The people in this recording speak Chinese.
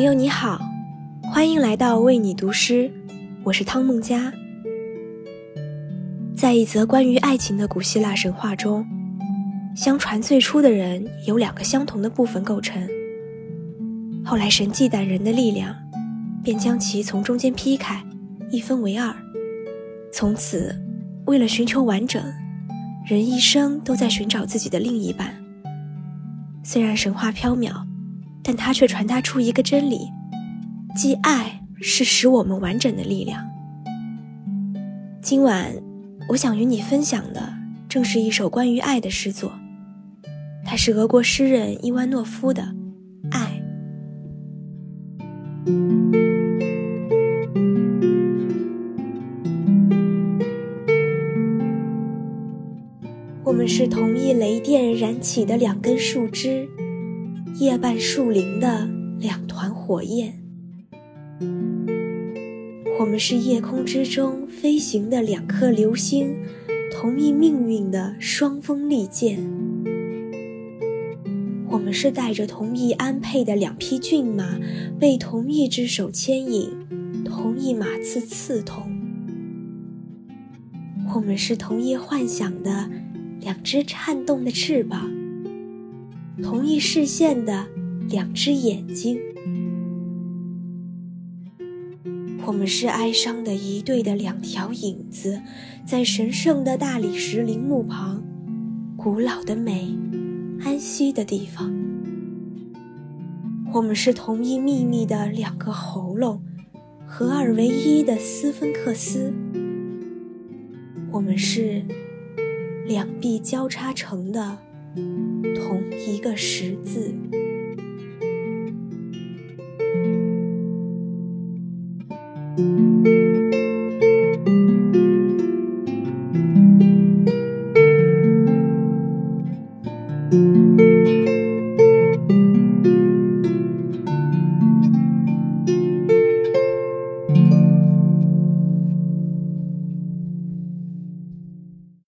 友你好，欢迎来到为你读诗，我是汤梦佳。在一则关于爱情的古希腊神话中，相传最初的人由2个相同的部分构成，后来神忌惮人的力量，便将其从中间劈开，一分为2。从此，为了寻求完整，人一生都在寻找自己的另一半。虽然神话缥缈，但它却传达出一个真理，即爱是使我们完整的力量。今晚我想与你分享的正是一首关于爱的诗作，它是俄国诗人伊万诺夫的《爱》。我们是同一雷电燃起的2根树枝，夜半树林的2团火焰。我们是夜空之中飞行的2颗流星，同一命运的双锋利剑。我们是带着同一鞍辔的2匹骏马，被同一只手牵引，同一马刺刺痛。我们是同一幻想的2只颤动的翅膀，同一视线的2只眼睛。我们是哀伤的一对的2条影子，在神圣的大理石陵墓旁，古老的美，安息的地方。我们是同一秘密的2个喉咙，合二为一的斯芬克斯。我们是2臂交叉成的同一个十字。